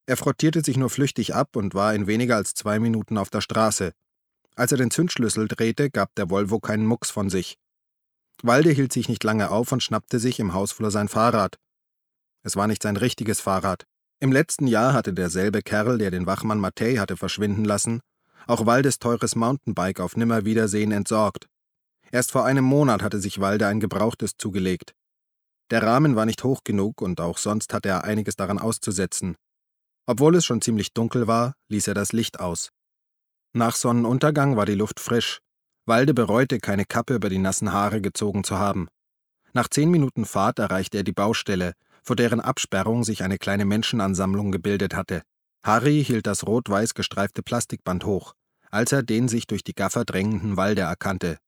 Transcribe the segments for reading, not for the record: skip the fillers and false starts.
Er frottierte sich nur flüchtig ab und war in weniger als 2 Minuten auf der Straße. Als er den Zündschlüssel drehte, gab der Volvo keinen Mucks von sich. Walde hielt sich nicht lange auf und schnappte sich im Hausflur sein Fahrrad. Es war nicht sein richtiges Fahrrad. Im letzten Jahr hatte derselbe Kerl, der den Wachmann Matthäi hatte verschwinden lassen, auch Waldes teures Mountainbike auf Nimmerwiedersehen entsorgt. Erst vor einem Monat hatte sich Walde ein gebrauchtes zugelegt. Der Rahmen war nicht hoch genug und auch sonst hatte er einiges daran auszusetzen. Obwohl es schon ziemlich dunkel war, ließ er das Licht aus. Nach Sonnenuntergang war die Luft frisch. Walde bereute, keine Kappe über die nassen Haare gezogen zu haben. Nach 10 Minuten Fahrt erreichte er die Baustelle, vor deren Absperrung sich eine kleine Menschenansammlung gebildet hatte. Harry hielt das rot-weiß gestreifte Plastikband hoch, als er den sich durch die Gaffer drängenden Walde erkannte.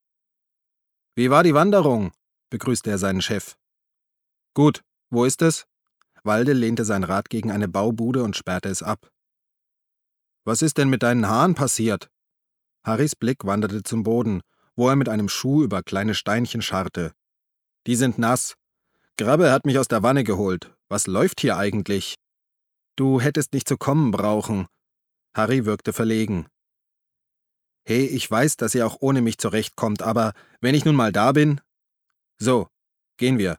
»Wie war die Wanderung?« begrüßte er seinen Chef. »Gut, wo ist es?« Walde lehnte sein Rad gegen eine Baubude und sperrte es ab. »Was ist denn mit deinen Haaren passiert?« Harrys Blick wanderte zum Boden, wo er mit einem Schuh über kleine Steinchen scharrte. »Die sind nass. Grabbe hat mich aus der Wanne geholt. Was läuft hier eigentlich?« »Du hättest nicht zu kommen brauchen.« Harry wirkte verlegen. »Hey, ich weiß, dass ihr auch ohne mich zurechtkommt, aber wenn ich nun mal da bin...« »So, gehen wir.«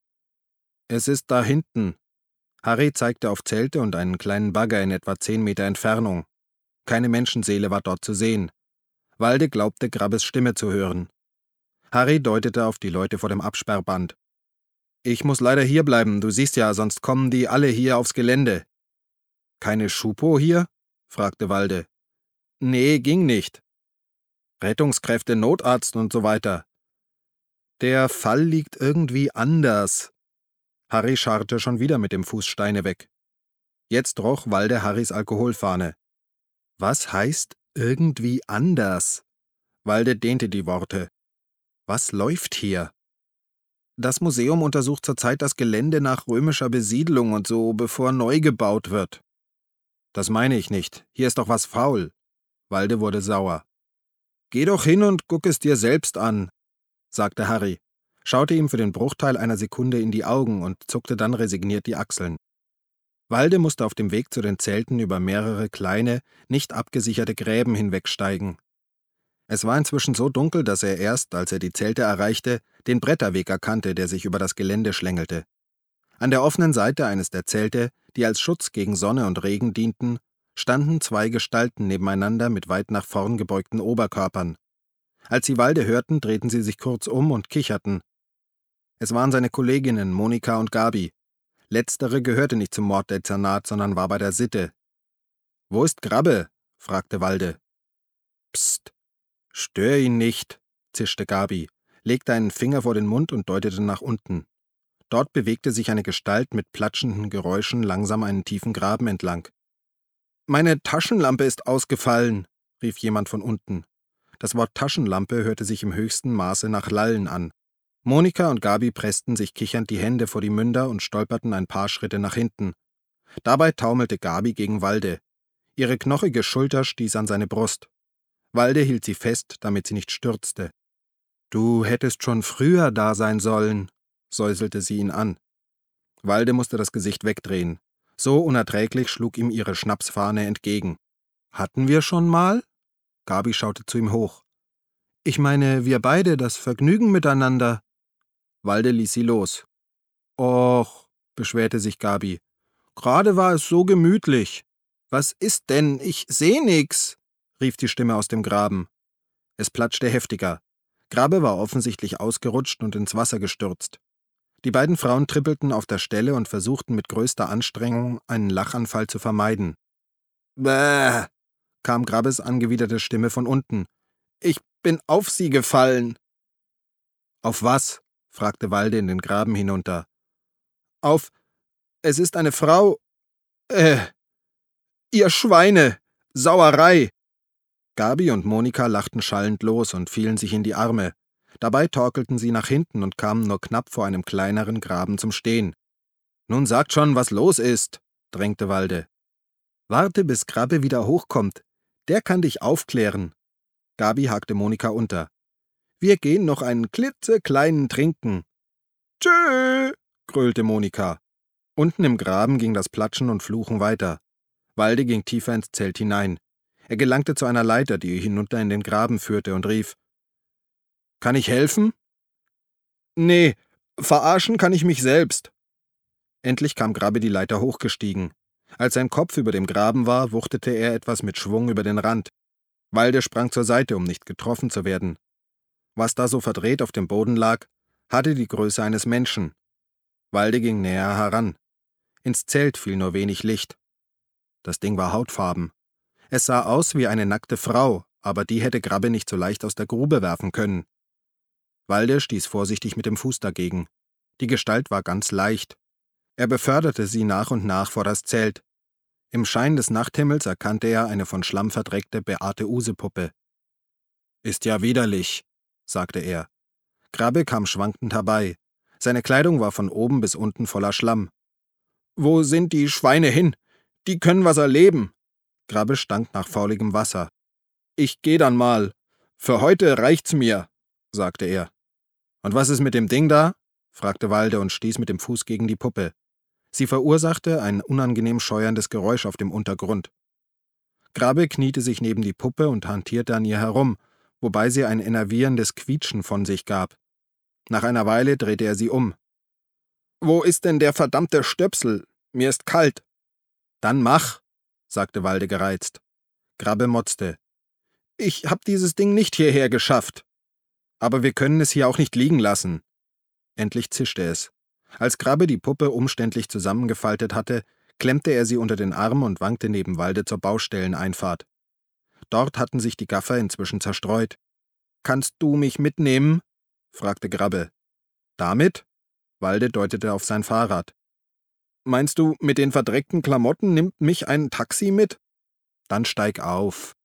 »Es ist da hinten.« Harry zeigte auf Zelte und einen kleinen Bagger in etwa 10 Meter Entfernung. Keine Menschenseele war dort zu sehen. Walde glaubte, Grabbes Stimme zu hören. Harry deutete auf die Leute vor dem Absperrband. »Ich muss leider hierbleiben, du siehst ja, sonst kommen die alle hier aufs Gelände.« »Keine Schupo hier?« fragte Walde. »Nee, ging nicht. Rettungskräfte, Notarzt und so weiter.« »Der Fall liegt irgendwie anders.« Harry scharrte schon wieder mit dem Fuß Steine weg. Jetzt roch Walde Harrys Alkoholfahne. »Was heißt irgendwie anders?« Walde dehnte die Worte. »Was läuft hier?« »Das Museum untersucht zurzeit das Gelände nach römischer Besiedlung und so, bevor neu gebaut wird.« »Das meine ich nicht. Hier ist doch was faul.« Walde wurde sauer. »Geh doch hin und guck es dir selbst an«, sagte Harry, schaute ihm für den Bruchteil einer Sekunde in die Augen und zuckte dann resigniert die Achseln. Walde musste auf dem Weg zu den Zelten über mehrere kleine, nicht abgesicherte Gräben hinwegsteigen. Es war inzwischen so dunkel, dass er erst, als er die Zelte erreichte, den Bretterweg erkannte, der sich über das Gelände schlängelte. An der offenen Seite eines der Zelte, die als Schutz gegen Sonne und Regen dienten, standen 2 Gestalten nebeneinander mit weit nach vorn gebeugten Oberkörpern. Als sie Walde hörten, drehten sie sich kurz um und kicherten. Es waren seine Kolleginnen Monika und Gabi. Letztere gehörte nicht zum Morddezernat, sondern war bei der Sitte. »Wo ist Grabbe?« fragte Walde. »Psst, stör ihn nicht«, zischte Gabi, legte einen Finger vor den Mund und deutete nach unten. Dort bewegte sich eine Gestalt mit platschenden Geräuschen langsam einen tiefen Graben entlang. »Meine Taschenlampe ist ausgefallen«, rief jemand von unten. Das Wort Taschenlampe hörte sich im höchsten Maße nach Lallen an. Monika und Gabi pressten sich kichernd die Hände vor die Münder und stolperten ein paar Schritte nach hinten. Dabei taumelte Gabi gegen Walde. Ihre knochige Schulter stieß an seine Brust. Walde hielt sie fest, damit sie nicht stürzte. »Du hättest schon früher da sein sollen«, säuselte sie ihn an. Walde musste das Gesicht wegdrehen. So unerträglich schlug ihm ihre Schnapsfahne entgegen. »Hatten wir schon mal?« Gabi schaute zu ihm hoch. »Ich meine, wir beide, das Vergnügen miteinander.« Walde ließ sie los. »Och«, beschwerte sich Gabi, »gerade war es so gemütlich.« »Was ist denn? Ich seh nix«, rief die Stimme aus dem Graben. Es platschte heftiger. Grabbe war offensichtlich ausgerutscht und ins Wasser gestürzt. Die beiden Frauen trippelten auf der Stelle und versuchten mit größter Anstrengung, einen Lachanfall zu vermeiden. »Bäh«, kam Grabbes angewiderte Stimme von unten. »Ich bin auf sie gefallen.« »Auf was?« fragte Walde in den Graben hinunter. »Auf, es ist eine Frau, ihr Schweine, Sauerei!« Gabi und Monika lachten schallend los und fielen sich in die Arme. Dabei torkelten sie nach hinten und kamen nur knapp vor einem kleineren Graben zum Stehen. »Nun sagt schon, was los ist«, drängte Walde. »Warte, bis Grabbe wieder hochkommt. Der kann dich aufklären.« Gabi hakte Monika unter. »Wir gehen noch einen klitzekleinen trinken.« »Tschö«, gröhlte Monika. Unten im Graben ging das Platschen und Fluchen weiter. Walde ging tiefer ins Zelt hinein. Er gelangte zu einer Leiter, die hinunter in den Graben führte, und rief: »Kann ich helfen?« »Nee, verarschen kann ich mich selbst.« Endlich kam Grabbe die Leiter hochgestiegen. Als sein Kopf über dem Graben war, wuchtete er etwas mit Schwung über den Rand. Walde sprang zur Seite, um nicht getroffen zu werden. Was da so verdreht auf dem Boden lag, hatte die Größe eines Menschen. Walde ging näher heran. Ins Zelt fiel nur wenig Licht. Das Ding war hautfarben. Es sah aus wie eine nackte Frau, aber die hätte Grabbe nicht so leicht aus der Grube werfen können. Walde stieß vorsichtig mit dem Fuß dagegen. Die Gestalt war ganz leicht. Er beförderte sie nach und nach vor das Zelt. Im Schein des Nachthimmels erkannte er eine von Schlamm verdreckte Beate-Uhse-Puppe. »Ist ja widerlich«, sagte er. Grabbe kam schwankend herbei. Seine Kleidung war von oben bis unten voller Schlamm. »Wo sind die Schweine hin? Die können was erleben.« Grabbe stank nach fauligem Wasser. »Ich geh dann mal. Für heute reicht's mir«, sagte er. »Und was ist mit dem Ding da?« fragte Walde und stieß mit dem Fuß gegen die Puppe. Sie verursachte ein unangenehm scheuerndes Geräusch auf dem Untergrund. Grabbe kniete sich neben die Puppe und hantierte an ihr herum, wobei sie ein enervierendes Quietschen von sich gab. Nach einer Weile drehte er sie um. »Wo ist denn der verdammte Stöpsel? Mir ist kalt.« »Dann mach«, sagte Walde gereizt. Grabbe motzte. »Ich hab dieses Ding nicht hierher geschafft. Aber wir können es hier auch nicht liegen lassen.« Endlich zischte es. Als Grabbe die Puppe umständlich zusammengefaltet hatte, klemmte er sie unter den Arm und wankte neben Walde zur Baustelleneinfahrt. Dort hatten sich die Gaffer inzwischen zerstreut. »Kannst du mich mitnehmen?« fragte Grabbe. »Damit?« Walde deutete auf sein Fahrrad. »Meinst du, mit den verdreckten Klamotten nimmt mich ein Taxi mit?« »Dann steig auf.«